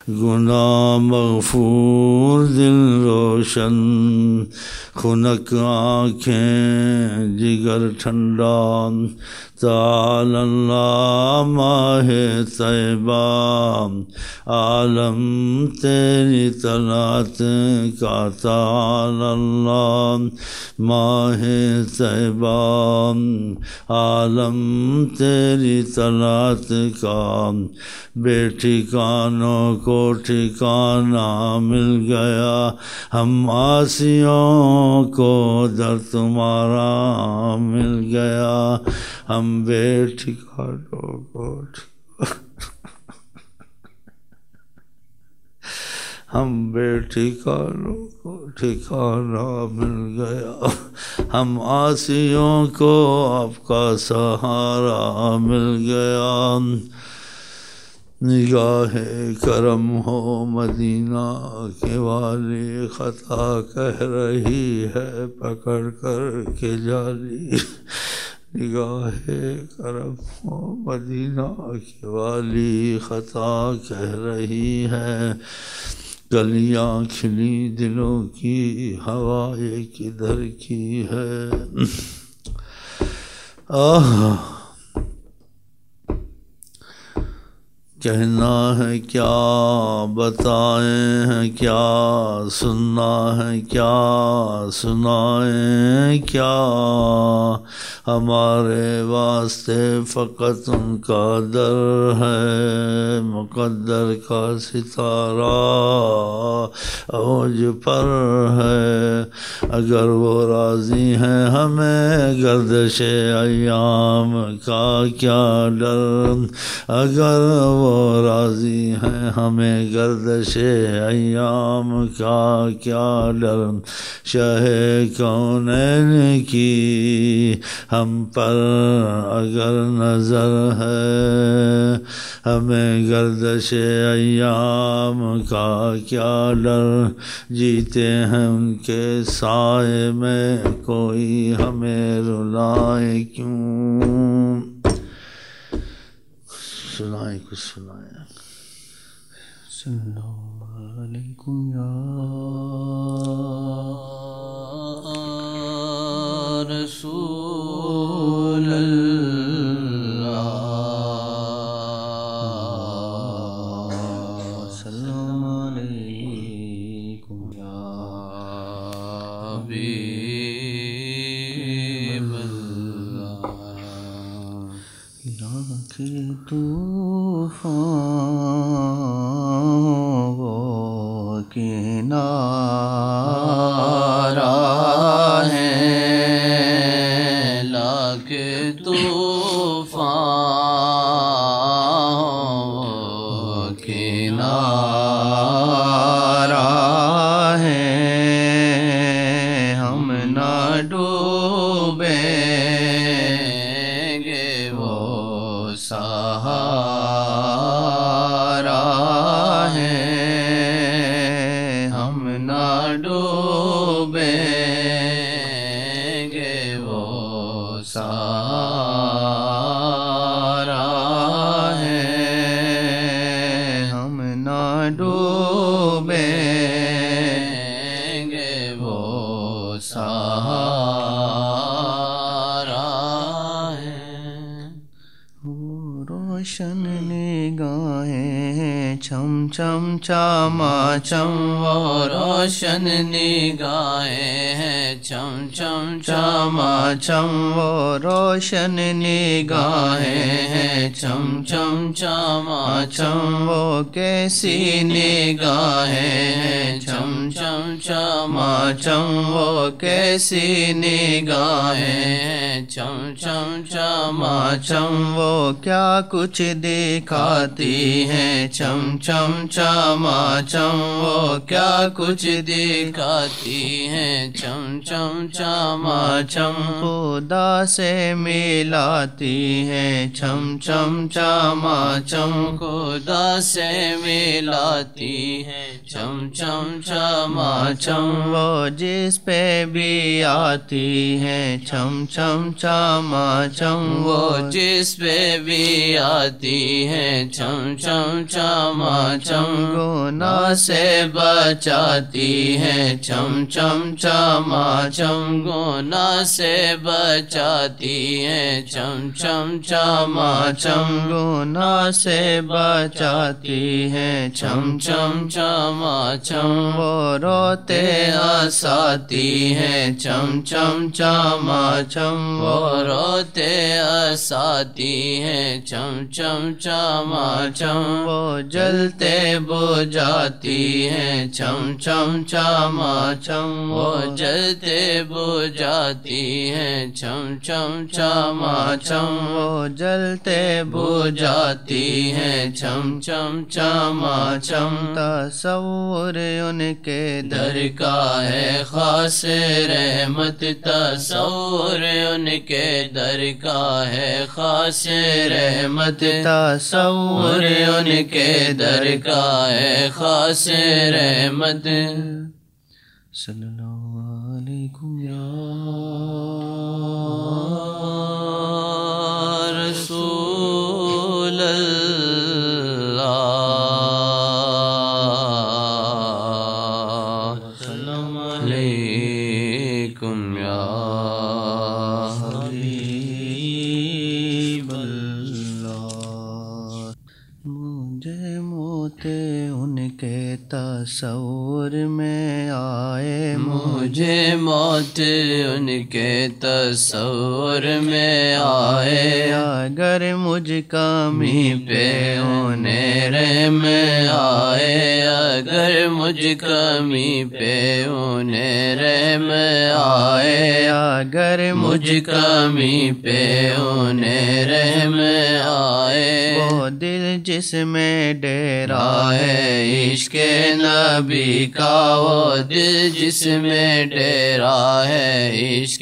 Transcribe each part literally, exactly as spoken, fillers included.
گناہ مغفور دل روشن، خنک آنکھیں جگر ٹھنڈا، تعالی اللہ ماہ طیبہ، عالم تیری طلعت کا، تعالی اللہ ماہ طیبہ، عالم تیری طلعت کا، بے ٹھکانوں کو ٹھکانہ مل گیا، ہم عاصیوں کو در تمہارا مل گیا، ہم بے ٹھکانوں کو ہم بے ٹھکانوں کو ٹھکانہ مل گیا، ہم عاصیوں کو آپ کا سہارا مل گیا، نگاہ کرم ہو مدینہ کے والی، خطا کہہ رہی ہے پکڑ کر کے جالی، نگاہ کرم ہو مدینہ کے والی، خطا کہہ رہی ہے، کلیاں کھلی دلوں کی، ہوائیں کدھر کی ہے، آہ کہنا ہے کیا، بتائیں ہے کیا، سننا ہے کیا، سنائیں کیا، ہمارے واسطے فقط ان کا در ہے، مقدر کا ستارہ اوج پر ہے، اگر وہ راضی ہیں ہمیں گردش ایام کا کیا ڈر، اگر وہ راضی ہیں ہمیں گردش ایام کا کیا ڈر، شاہ کونین کی ہم پر اگر نظر ہے، ہمیں گردش ایام کا کیا ڈر، جیتے ہیں ان کے سائے میں، کوئی ہمیں رلائے کیوں، سنائیں کچھ سنائیں، صلی اللہ علیکم یا رسول اللہ، السلام علیکم یا حبیب اللہ، لاکھ طوفان وہ کنارہ ہے، لاکھ طوفان وہ کنارہ ہے، ہم نہ ڈوبیں گے وہ سہارا ہے، ہم نہ ڈوبیں گے وہ سہارا ہے، ہم نہ ڈوبیں گے وہ سہارا ہے، وہ روشن نگاہیں چھم چھم چما چم، وہ روشن نگاہیں ہیں چھم چھم چما چم، وہ روشن نگاہیں ہیں چھم چھم چما چم، وہ کیسی نگاہیں ہیں چھم چھم چما چم، وہ کیسی نگاہیں ہیں چھم چھم چما چم، وہ کیا کچھ دکھاتی ہیں چھم چھم چما چم، وہ کیا کچھ دکھاتی ہیں چھم چھم چما چم، خدا سے ملاتی ہیں چھم چھم چما چم، خدا سے ملاتی ہیں چھم چھم چما چم، وہ جس پہ بھی آتی ہیں چھم چھم چما چم، وہ جس پہ بھی آتی ہیں چھم چھم چما چماچم گناہ سے بچاتی ہے چم چم چماچم گناہ سے بچاتی ہے چم چم چماچم گناہ سے بچاتی ہے چم چم چماچم وہ روتے ہنساتی ہے چم چم چماچم وہ روتے ہنساتی ہے چم چم چماچم وہ جلتے بجھاتی ہے چم چم چماچم وہ جلتے بجھاتی ہے چم چم چماچم وہ جلتے بجھاتی ہے چم چم چماچم تصور ان کے در کا ہے خاص رحمت تصور ان کے در کا ہے خاص رحمت تصور ان کے در کا ہے خاص رحمت صلی اللہ علیکم یا رسول اللہ سلام علیکم یا حبیب اللہ مجھے موت ان کے تصور میں آئے مجھے موت ان کے تصور میں آئے اگر مجھ کمی پہ انہیں رحم آئے اگر مجھ کمی پہ انہیں رحم آئے اگر مجھ کمی پہ انہیں رحم آئے وہ دل جس میں ڈیرا ہے عشق نبی کا وہ دل جس میں ڈیرا ہے عشق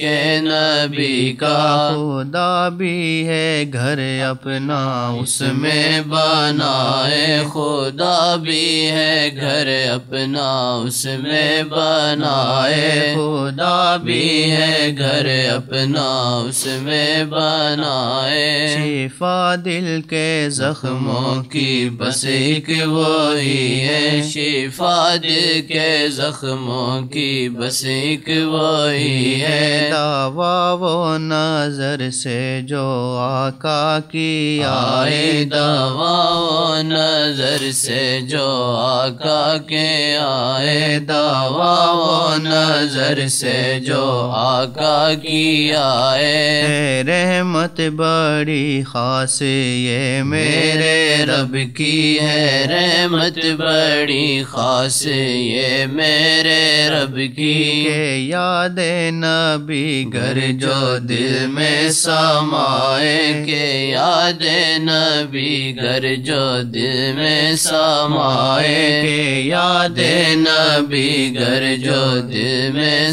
نبی کا خدا بھی ہے گھر اپنا اس میں بنائے خدا بھی ہے گھر اپنا اس میں بنائے خدا بھی ہے گھر اپنا اس میں بنائے شفا دل کے زخموں کی بس ایک وہی ہے شفا دل کے زخموں کی بس ایک وہی ہے دعویٰ وہ نظر سے جو آقا کی آئے دعویٰ وہ نظر سے جو آقا کے آئے دعویٰ وہ نظر سے جو آقا کی آئے رحمت بڑی خاص یہ میرے رب کی ہے رحمت بڑی خاص یہ میرے رب کی کہ یاد نبی گر جو دل میں سمائے کہ یاد نبی گر جو دل میں سمائے کہ یاد نبی گر جو دل میں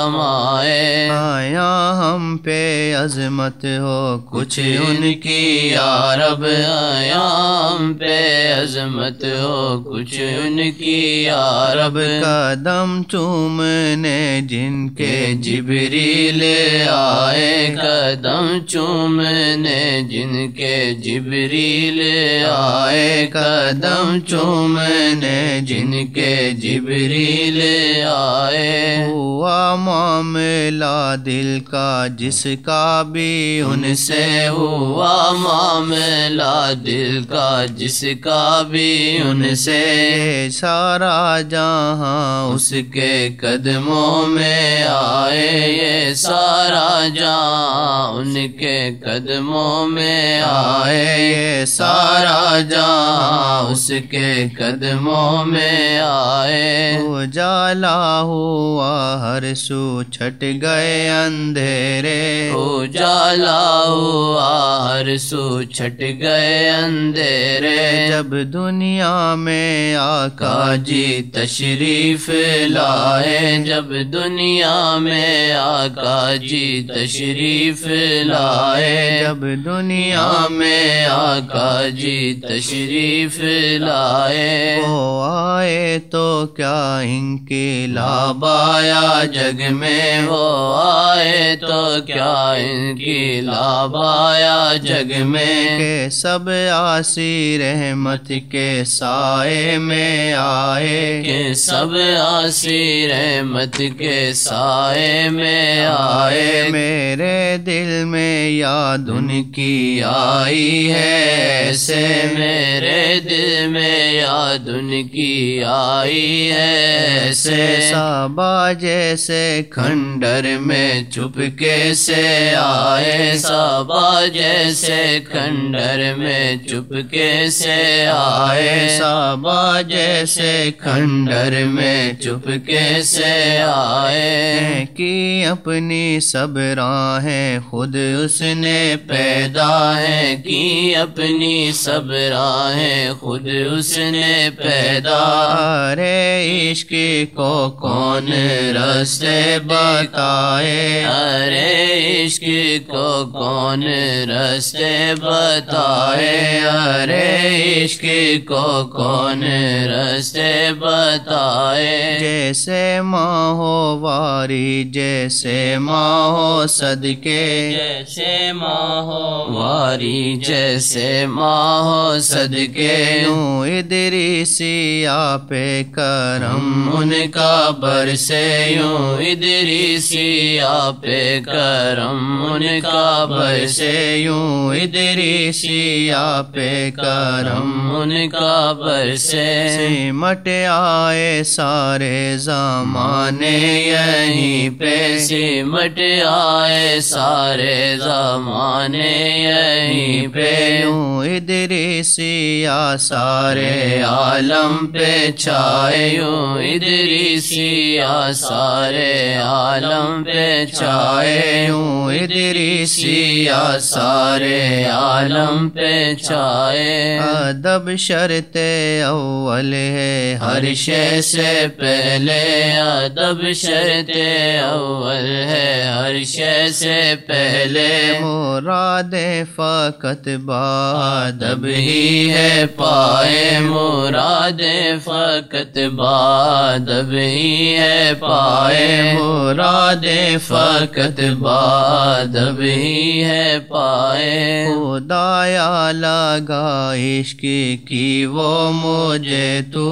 سمائے آیا ہم پہ عظمت ہو کچھ ان کی یا رب آیا ہم پہ عظمت ہو کچھ ان کی یا رب قدم چومنے جن کے جبریل آئے قدم چومنے جن کے جبریل آئے قدم چومنے جن کے جبریل آئے ہوا معاملہ دل کا جس کا بھی ان سے ہوا معاملہ دل کا جس کا بھی ان سے سارا جہاں اس کے قدموں میں آئے یہ سارا جہاں ان کے قدموں میں آئے یہ سارا جہاں اس کے قدموں میں آئے اجالا ہوا ہر سو چھٹ گئے اندھیرے اجالا ہوا ہر سو چھٹ گئے اندھیرے جب دنیا میں آقا جی تشریف لائے جب دنیا میں آقا جی تشریف لائے جب دنیا میں آقا جی تشریف لائے وہ آئے تو کیا انقلاب آیا جگ میں، وہ آئے تو کیا انقلاب آیا جگ میں، کہ سب عاصی رحمت کے سائے میں آئے، کہ سب عاصی رحمت کے سائے میں آئے، میرے دل میں یاد ان کی آئی ہے ایسے، میرے دل میں یاد ان کی آئی ہے ایسے، صحابہ جیسے کھنڈر میں چپکے سے آئے، صحابہ جیسے کھنڈر میں چپکے سے آئے، صحابہ جیسے کھنڈر میں چپکے سے آئے، کی اپنی سب راہیں خود اس نے پیدا ہے، کی اپنی سب راہیں خود اس نے پیدا، ارے عشق کو کون رستے بتائے، ارے عشق کو کون رستے بتائے، ارے عشق کو کون رستے بتائے، جیسے ماہو واری جیسے ماہو صدقے، جیسے ماہو واری جیسے ماہو صدقے، یوں ادریسی آپ کرم ان کا برسے، یوں ادریسی آپ کرم ان کا برسے، یوں ادریسی آپ کرم ان کا برسے، سمٹ آئے سارے زمانے یہیں پہ، سمٹ آئے سارے زمانے یہیں پہ، یوں ادریسیا سارے عالم پہ چھائے، یوں ادریسیا سارے عالم پہ چھائے، یوں ادریسیا سارے عالم پہ چھائے، ادب شرط اول ہے ہر شے سے پہلے، ادب شرط اول ہے ہر شے سے پہلے، مراد فقط بادب ہی ہے پائے، مراد فقط بادب ہی ہے پائے، مراد فقط بادب ہی ہے پائے، خدایا لگا عشق کی وہ مجھے تو،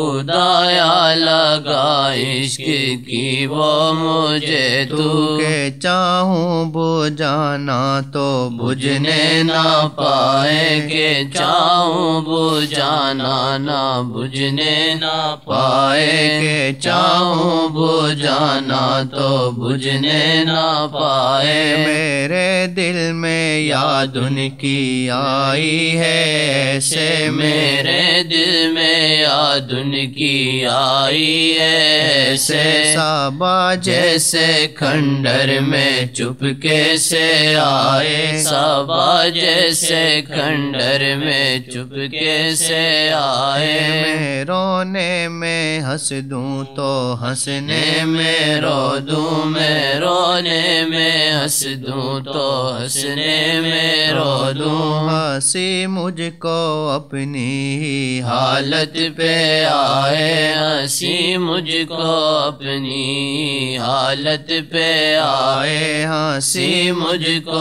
خدایا لگا عشق کی وہ مجھے تو، کہ چاہوں بجھانا تو بجھنے نہ پائے، کہ چاہوں بجھانا نہ بجھنے نہ پائے، کہ چاہوں بجھانا تو بجھنے نہ پائے، میرے دل میں یاد ان کی آئی ہے ایسے، میرے دل میں یاد ان کی آئی ہے ایسے، صحابہ جیسے کھنڈر میں چپکے سے آئے، صحابہ جیسے کھنڈر میں چپکے سے آئے، میں رونے میں ہنس دوں تو ہنسنے میں رو دوں، میں رونے میں ہنس دوں تو ہنسنے میں رو دوں، ہنسی مجھ کو اپنی ہی حالت پہ آئے، ہنسی مجھ کو اپنی حالت پہ آئے، ہنسی مجھ کو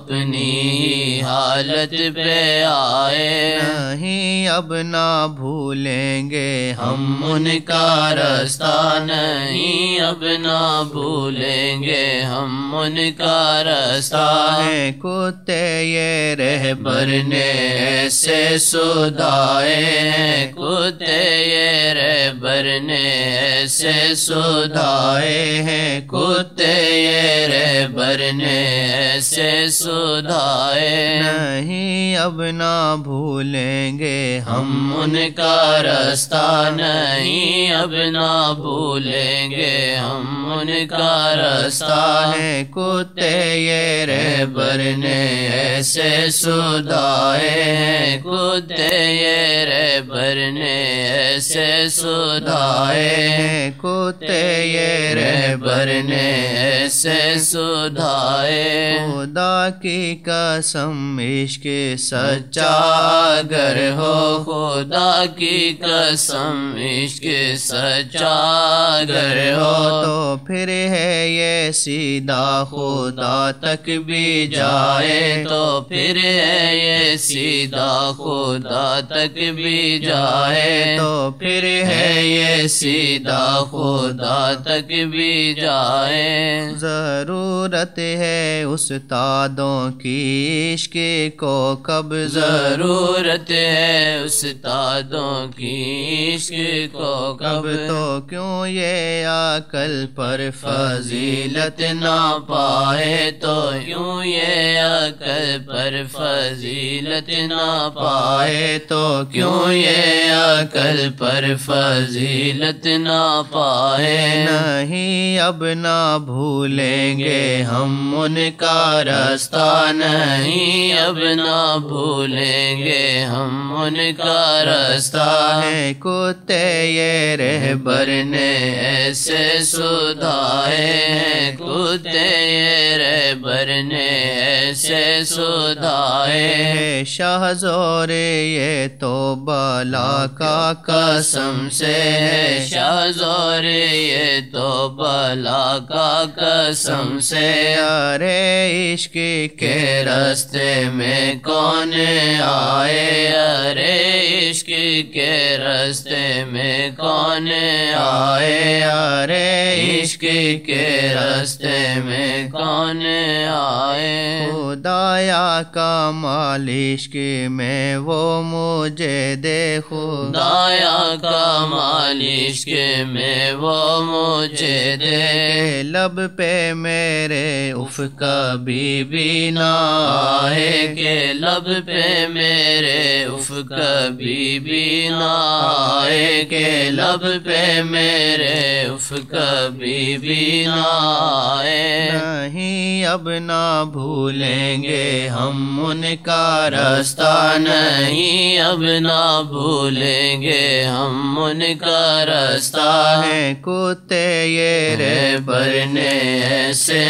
اپنی حالت پہ آئے، نہیں اب نہ بھولیں گے ہم ان کا راستہ، نہیں اب نہ بھولیں گے ہم ان کا راستہ، ہے کتے یہ رہبر نے ایسے سدھائے ہیں، کتے یہ رہبر نے ایسے سدھائے ہیں، کتے یہ رہبر نے ایسے سدھائے، نہیں اب نہ بھولیں گے ہم ان کا راستہ، نہیں اب نہ بھولیں گے ہم ان کا راستہ، ہے کتے یہ رہبر نے ایسے سدھائے ہیں، کتے یہ رہبر نے ایسے سدھائے۔ سدھائے کتے یہ رہبر نے ایسے سدھائے خدا کی قسم عشق سچا اگر ہو خدا کی قسم عشق سچا اگر ہو تو پھر ہے یہ سیدھا خدا تک بھی جائے تو پھر ہے یہ سیدھا خدا تک بھی جائے تو پھر ہے یہ سیدھا خدا تک بھی جائے ضرورت ہے استادوں کی عشق کو کب ضرورت ہے استادوں کی عشق کو کب تو کیوں یہ عقل پر فضیلت نہ پائے تو کیوں یہ عقل پر فضیلت نہ پائے تو کیوں یہ عقل پر فضیلت نہ پائے نہیں اب نہ بھولیں گے ہم ان کا راستہ نہیں اب نہ بھولیں گے ہم ان کا راستہ ہے کتے یہ رہبر نے ایسے سدھائے ہیں کتے یہ رہبر نے ایسے سدھائے شاہ زور یہ تو بالا کا قسم سے ہے شاہ زور یہ تو بالا کا قسم سے ارے عشق کے راستے میں کون آئے ارے عشق کے راستے میں کون آئے ارے عشق کے راستے میں کون آئے خدایا کا مال عشق میں وہ مجھے دے خدایا کا مال عشق میں وہ مجھے دے لب پہ میرے اف کبھی بھی نہ آئے کہ لب پہ میرے اف کبھی بھی نہ آئے کہ لب پہ میرے اف کبھی بھی نہ آئے نہیں اب نہ بھولیں گے ہم ان کا راستہ نہیں اب نہ بھولیں گے ہم ان کا راستہ ہے کتے یہ رہبر نے ایسے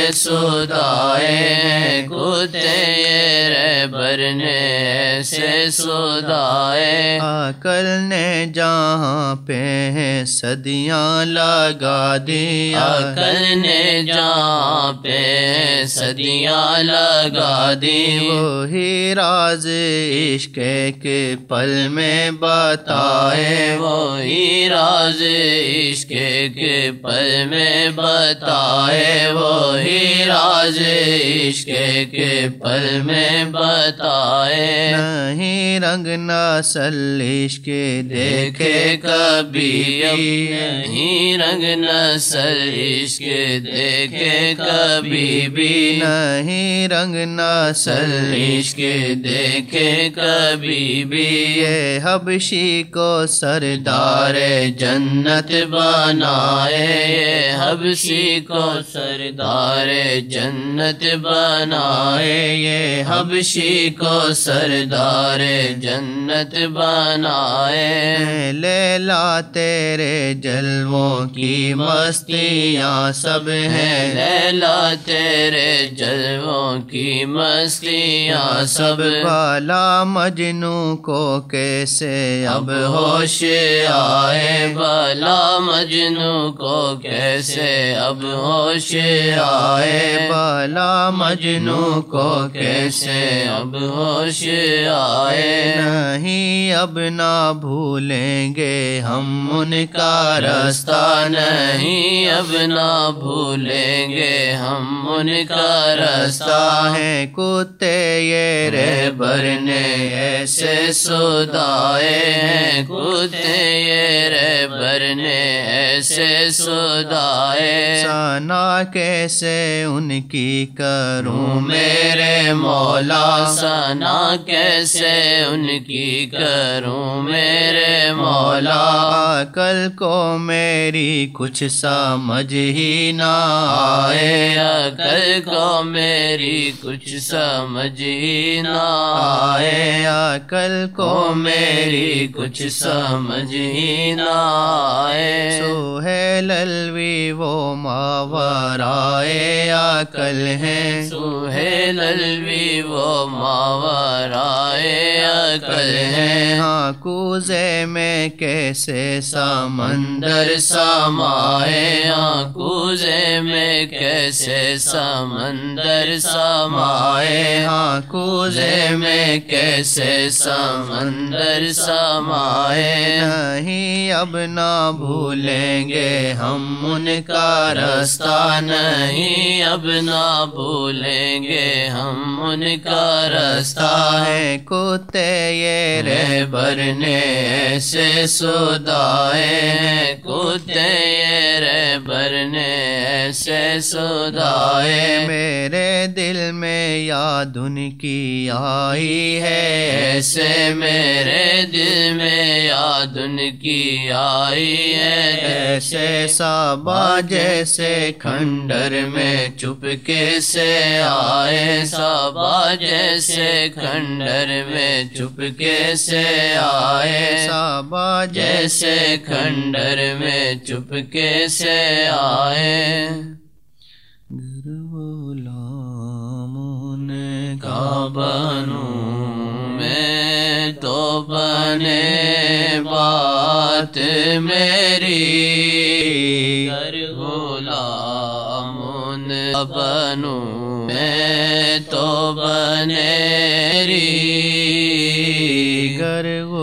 سدھائے کتے یہ رہبر نے ایسے سدھائے عقل نے جہاں پہ صدیاں لگا دی عقل نے جہاں پہ صدیاں لگا دی وہی راز عشق کے پل میں بتائے وہی راز عشق کے پل میں بتائے وہی راز عشق کے پل میں بتائے نہیں رنگ نسل عشق دیکھے کبھی نہیں رنگ نسل عشق دیکھے کبھی بھی نہیں رنگ نسل عشق دیکھے کبھی بھی یہ حبشی کو سردار جنت بنائے یہ حبشی کو سردار جنت بنائے یہ حبشی کو سردار جنت بنائے لیلا تیرے جلووں کی مستیاں سب ہیں لیلا تیرے جلووں کی مستیاں سب بالا مجنوں کو کیسے اب ہوش آئے بالا مجنوں کو کیسے اب ہوش آئے بالا مجنوں کو کیسے اب ہوش آئے نہیں اب نہ بھولیں گے ہم ان کا راستہ نہیں اب نہ بھولیں گے ہم ان کا راستہ ہے کتے یہ رہبر نے ایسے سدھائے ہیں کتے یہ رہبر نے ایسے سدھائے ثنا کیسے ان کی کروں میرے مولا ثنا کیسے ان کی کروں میرے مولا عقل کو میری کچھ سمجھ ہی نہ آئے عقل کو میری کچھ سمجھ ہی نہ آئے عقل کو میری کچھ سمجھ ہی آئے سہیل الوی وہ ماورائے عقل ہیں سہیل الوی وہ ماورائے عقل ہیں ہاں کوزے میں کیسے سمندر سمائے ہاں کوزے میں کیسے سمندر سمائے ہاں کوزے میں کیسے سمندر سمائے نہیں اب نہ بھولیں گے ہم ان کا رستہ نہیں اب نہ بھولیں گے ہم ان کا رستہ ہے کتے یہ رہبر نے ایسے سدائے ہیں کتے یہ رہبر نے ایسے سدائے میرے دل میں یاد ان کی آئی ہے ایسے میرے دل میں یاد ان کی آئی ہے ایسے صحابہ جیسے کھنڈر میں چپکے سے آئے صحابہ جیسے کھنڈر میں چپکے سے آئے صحابہ جیسے کھنڈر میں چپکے سے آئے غلاموں کا بنوں میں تو بنے بات میری گر غلاموں کا بنوں میں تو بنے گر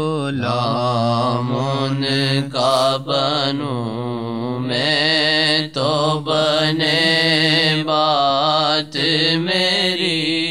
غلاموں کا بنوں میں تو بنے بات میری